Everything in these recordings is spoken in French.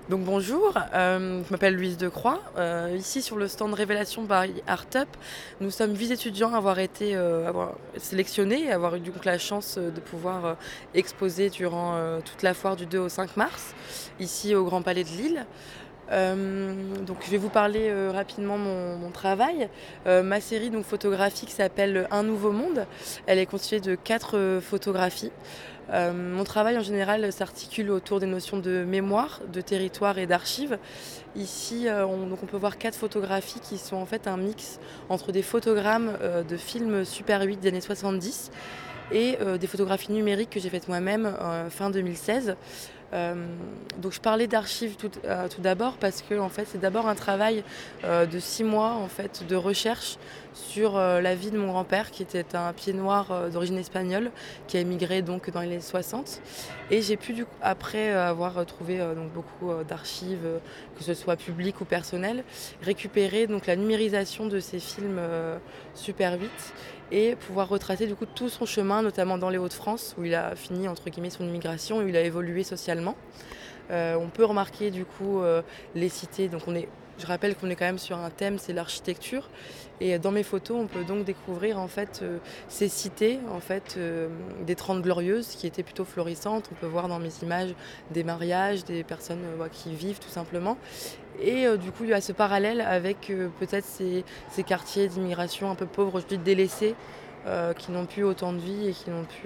Donc bonjour, je m'appelle Louise Decroix. Ici sur le stand Révélation by Artup, nous sommes 8 étudiants à avoir sélectionnés et avoir eu donc la chance de pouvoir exposer durant toute la foire du 2 au 5 mars, ici au Grand Palais de Lille. Donc je vais vous parler rapidement mon travail. Ma série donc, photographique s'appelle Un nouveau monde. Elle est constituée de 4 photographies. Mon travail en général s'articule autour des notions de mémoire, de territoire et d'archives. Ici, on peut voir 4 photographies qui sont en fait un mix entre des photogrammes de films Super 8 des années 70 et des photographies numériques que j'ai faites moi-même fin 2016. Donc je parlais d'archives tout d'abord parce que en fait, c'est d'abord un travail de 6 mois en fait, de recherche sur la vie de mon grand-père qui était un pied noir d'origine espagnole qui a émigré donc dans les années 60. Et j'ai pu du coup, après avoir trouvé donc beaucoup d'archives, que ce soit publiques ou personnelles, récupérer donc la numérisation de ces films Super 8 et pouvoir retracer du coup tout son chemin, notamment dans les Hauts-de-France, où il a fini entre guillemets son immigration et où il a évolué socialement. On peut remarquer du coup les cités. Je rappelle qu'on est quand même sur un thème, c'est l'architecture. Et dans mes photos, on peut donc découvrir en fait ces cités en fait des 30 glorieuses qui étaient plutôt florissantes. On peut voir dans mes images des mariages, des personnes qui vivent tout simplement. Et du coup, il y a ce parallèle avec peut-être ces quartiers d'immigration un peu pauvres, aujourd'hui délaissés, qui n'ont plus autant de vie et qui n'ont plus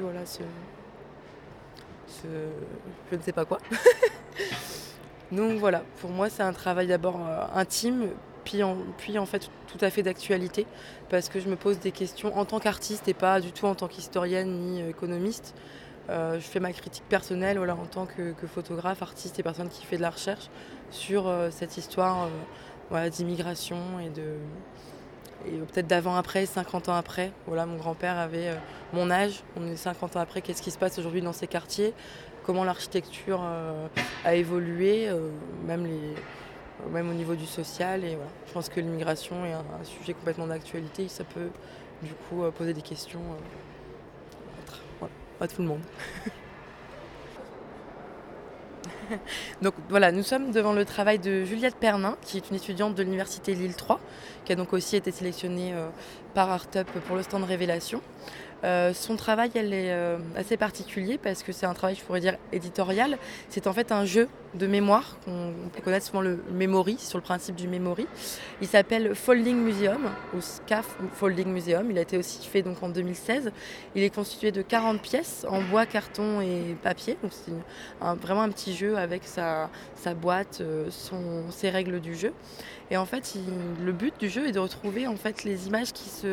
je ne sais pas quoi. Donc voilà, pour moi c'est un travail d'abord intime, puis en fait tout à fait d'actualité, parce que je me pose des questions en tant qu'artiste et pas du tout en tant qu'historienne ni économiste. Je fais ma critique personnelle en tant que photographe, artiste et personne qui fait de la recherche sur cette histoire d'immigration et peut-être d'avant-après, 50 ans après. Voilà, mon grand-père avait mon âge, on est 50 ans après, qu'est-ce qui se passe aujourd'hui dans ces quartiers, comment l'architecture a évolué, même au niveau du social. Et voilà. Je pense que l'immigration est un sujet complètement d'actualité, ça peut du coup poser des questions à tout le monde. Donc voilà, nous sommes devant le travail de Juliette Pernin, qui est une étudiante de l'université Lille 3, qui a donc aussi été sélectionnée par Artup pour le stand Révélation. Son travail, elle est assez particulier parce que c'est un travail, je pourrais dire, éditorial. C'est en fait un jeu de mémoire, on peut connaître souvent le memory, sur le principe du memory. Il s'appelle Folding Museum, ou SCAF Folding Museum. Il a été aussi fait donc en 2016. Il est constitué de 40 pièces en bois, carton et papier. Donc c'est vraiment un petit jeu avec sa boîte, ses règles du jeu. Et en fait, le but du jeu est de retrouver en fait les images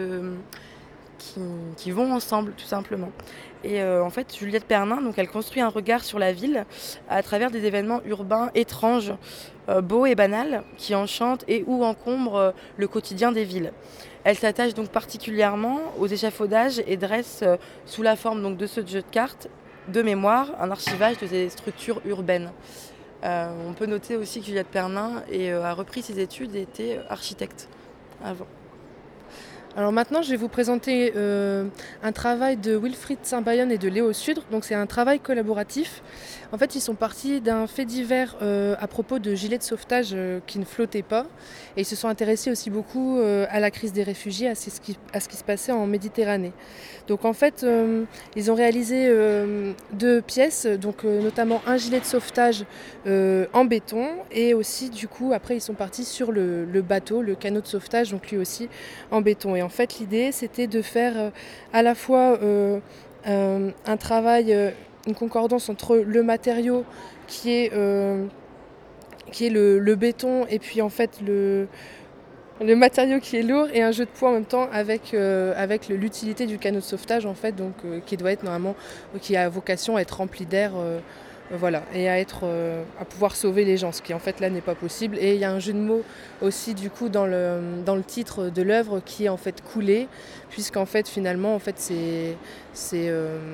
qui vont ensemble, tout simplement. Et en fait, Juliette Pernin, donc, elle construit un regard sur la ville à travers des événements urbains étranges, beaux et banals, qui enchantent et ou encombrent le quotidien des villes. Elle s'attache donc particulièrement aux échafaudages et dresse, sous la forme donc, de ce jeu de cartes, de mémoire, un archivage de ces structures urbaines. On peut noter aussi que Juliette Pernin a repris ses études et était architecte avant. Alors maintenant, je vais vous présenter un travail de Wilfried Saint-Bayonne et de Léo Sudre. Donc c'est un travail collaboratif. En fait, ils sont partis d'un fait divers à propos de gilets de sauvetage qui ne flottaient pas. Et ils se sont intéressés aussi beaucoup à la crise des réfugiés, à ce qui se passait en Méditerranée. Donc en fait, ils ont réalisé 2 pièces, donc notamment un gilet de sauvetage en béton. Et aussi, du coup, après, ils sont partis sur le bateau, le canot de sauvetage, donc lui aussi en béton. Et en fait, l'idée, c'était de faire à la fois un travail, une concordance entre le matériau qui est le béton et puis en fait le matériau qui est lourd et un jeu de poids en même temps avec l'utilité du canot de sauvetage en fait, donc qui doit être normalement, qui a vocation à être rempli d'air. Voilà, et à pouvoir sauver les gens, ce qui en fait là n'est pas possible. Et il y a un jeu de mots aussi du coup dans le titre de l'œuvre qui est en fait coulé, puisqu'en fait finalement en fait ces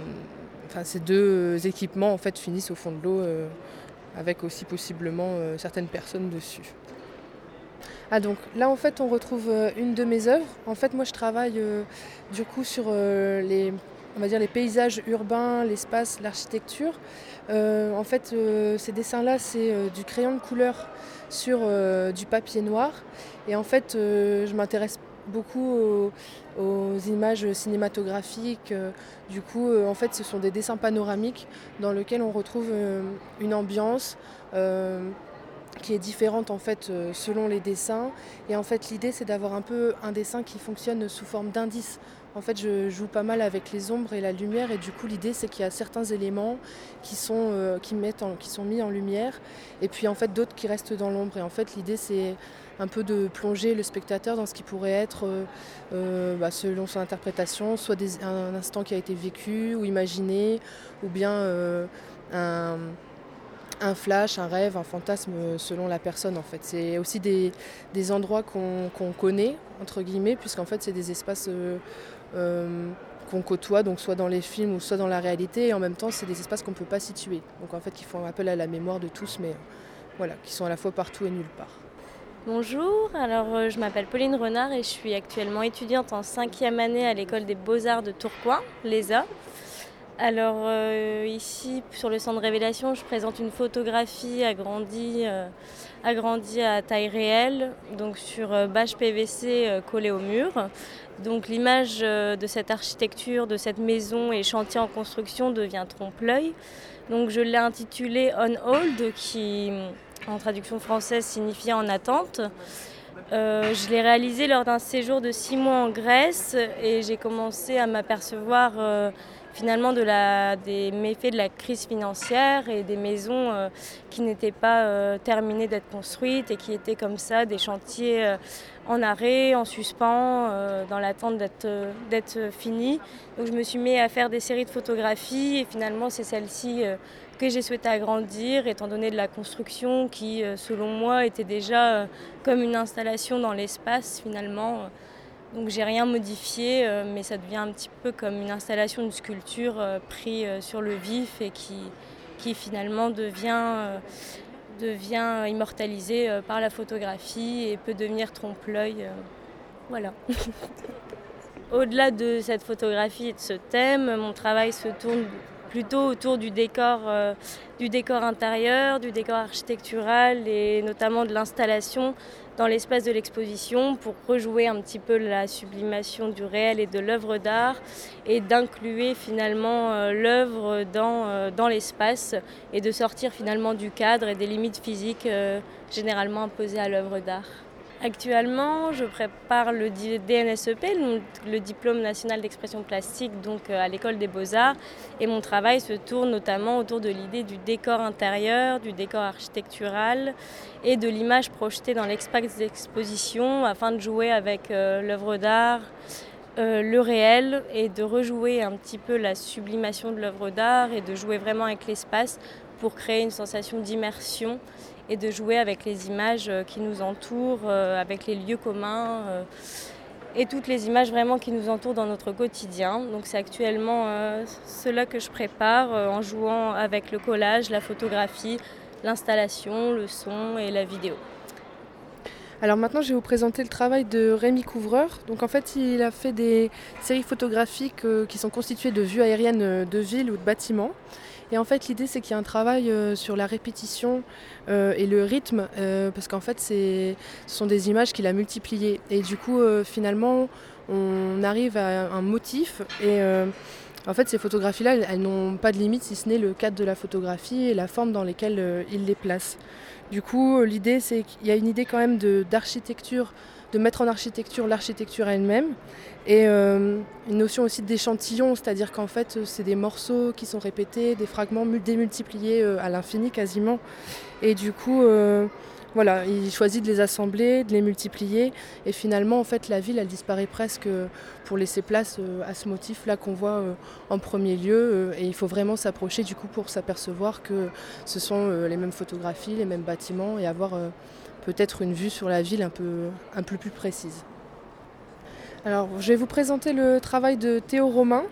2 équipements en fait finissent au fond de l'eau avec aussi possiblement certaines personnes dessus. Ah donc là en fait on retrouve une de mes œuvres. En fait moi je travaille du coup sur on va dire les paysages urbains, l'espace, l'architecture. En fait, ces dessins-là, c'est du crayon de couleur sur du papier noir. Et en fait, je m'intéresse beaucoup aux images cinématographiques. Du coup, en fait, ce sont des dessins panoramiques dans lesquels on retrouve une ambiance qui est différente en fait selon les dessins. Et en fait, l'idée, c'est d'avoir un peu un dessin qui fonctionne sous forme d'indice. En fait, je joue pas mal avec les ombres et la lumière, et du coup, l'idée, c'est qu'il y a certains éléments qui sont mis en lumière, et puis en fait d'autres qui restent dans l'ombre. Et en fait, l'idée, c'est un peu de plonger le spectateur dans ce qui pourrait être, selon son interprétation, soit un instant qui a été vécu ou imaginé, ou bien un flash, un rêve, un fantasme selon la personne en fait. C'est aussi des endroits qu'on connaît, entre guillemets, puisqu'en fait c'est des espaces qu'on côtoie, donc soit dans les films ou soit dans la réalité, et en même temps c'est des espaces qu'on ne peut pas situer. Donc en fait qui font appel à la mémoire de tous, mais voilà, qui sont à la fois partout et nulle part. Bonjour, alors je m'appelle Pauline Renard et je suis actuellement étudiante en 5e année à l'école des Beaux-Arts de Tourcoing, l'ESA. Alors ici, sur le centre Révélation, je présente une photographie agrandie à taille réelle, donc sur bâche PVC collée au mur. Donc l'image de cette architecture, de cette maison et chantier en construction devient trompe-l'œil. Donc je l'ai intitulée On Hold, qui en traduction française signifie en attente. Je l'ai réalisée lors d'un séjour de 6 mois en Grèce et j'ai commencé à m'apercevoir finalement des méfaits de la crise financière et des maisons qui n'étaient pas terminées d'être construites et qui étaient comme ça des chantiers en arrêt, en suspens, dans l'attente d'être finis. Donc je me suis mis à faire des séries de photographies et finalement c'est celle-ci que j'ai souhaité agrandir étant donné de la construction qui, selon moi, était déjà comme une installation dans l'espace finalement. Donc j'ai rien modifié, mais ça devient un petit peu comme une installation, une sculpture prise sur le vif et qui finalement devient immortalisée par la photographie et peut devenir trompe-l'œil. Voilà. Au-delà de cette photographie et de ce thème, mon travail se tourne plutôt autour du décor intérieur, du décor architectural et notamment de l'installation dans l'espace de l'exposition pour rejouer un petit peu la sublimation du réel et de l'œuvre d'art et d'inclure finalement l'œuvre dans l'espace et de sortir finalement du cadre et des limites physiques généralement imposées à l'œuvre d'art. Actuellement, je prépare le DNSEP, le diplôme national d'expression plastique, donc à l'école des Beaux-Arts. Et mon travail se tourne notamment autour de l'idée du décor intérieur, du décor architectural et de l'image projetée dans l'espace d'exposition afin de jouer avec l'œuvre d'art, le réel et de rejouer un petit peu la sublimation de l'œuvre d'art et de jouer vraiment avec l'espace pour créer une sensation d'immersion et de jouer avec les images qui nous entourent, avec les lieux communs et toutes les images vraiment qui nous entourent dans notre quotidien. Donc c'est actuellement cela que je prépare en jouant avec le collage, la photographie, l'installation, le son et la vidéo. Alors maintenant, je vais vous présenter le travail de Rémi Couvreur. Donc en fait, il a fait des séries photographiques qui sont constituées de vues aériennes de villes ou de bâtiments. Et en fait, l'idée, c'est qu'il y a un travail sur la répétition et le rythme, parce qu'en fait, ce sont des images qu'il a multipliées. Et du coup, finalement, on arrive à un motif. Et en fait, ces photographies-là, elles n'ont pas de limite, si ce n'est le cadre de la photographie et la forme dans lesquelles il les place. Du coup, l'idée, c'est qu'il y a une idée quand même d'architecture, de mettre en architecture l'architecture elle-même, et une notion aussi d'échantillon, c'est-à-dire qu'en fait, c'est des morceaux qui sont répétés, des fragments démultipliés à l'infini quasiment. Et du coup, voilà, il choisit de les assembler, de les multiplier, et finalement, en fait, la ville, elle disparaît presque pour laisser place à ce motif-là qu'on voit en premier lieu. Et il faut vraiment s'approcher du coup pour s'apercevoir que ce sont les mêmes photographies, les mêmes bâtiments, et avoir peut-être une vue sur la ville un peu plus précise. Alors, je vais vous présenter le travail de Théo Romain.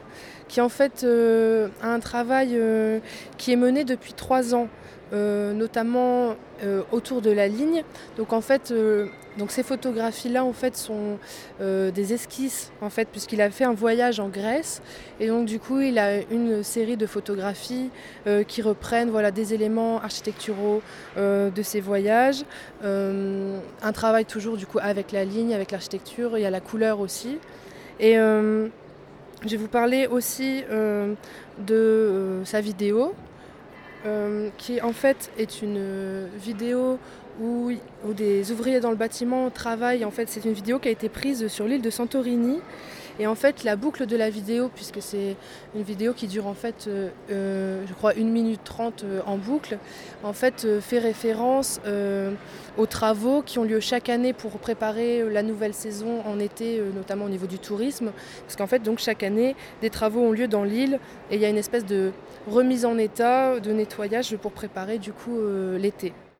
qui en fait a un travail qui est mené depuis 3 ans, notamment autour de la ligne. Donc en fait, donc ces photographies-là en fait sont des esquisses en fait, puisqu'il a fait un voyage en Grèce et donc du coup il a une série de photographies qui reprennent voilà, des éléments architecturaux de ses voyages, un travail toujours du coup avec la ligne, avec l'architecture, il y a la couleur aussi. Et je vais vous parler aussi de sa vidéo, qui en fait est une vidéo où des ouvriers dans le bâtiment travaillent. En fait, c'est une vidéo qui a été prise sur l'île de Santorini. Et en fait, la boucle de la vidéo, puisque c'est une vidéo qui dure en fait, je crois, 1 minute 30 en boucle, en fait, fait référence aux travaux qui ont lieu chaque année pour préparer la nouvelle saison en été, notamment au niveau du tourisme. Parce qu'en fait, donc, chaque année, des travaux ont lieu dans l'île et il y a une espèce de remise en état, de nettoyage pour préparer du coup l'été.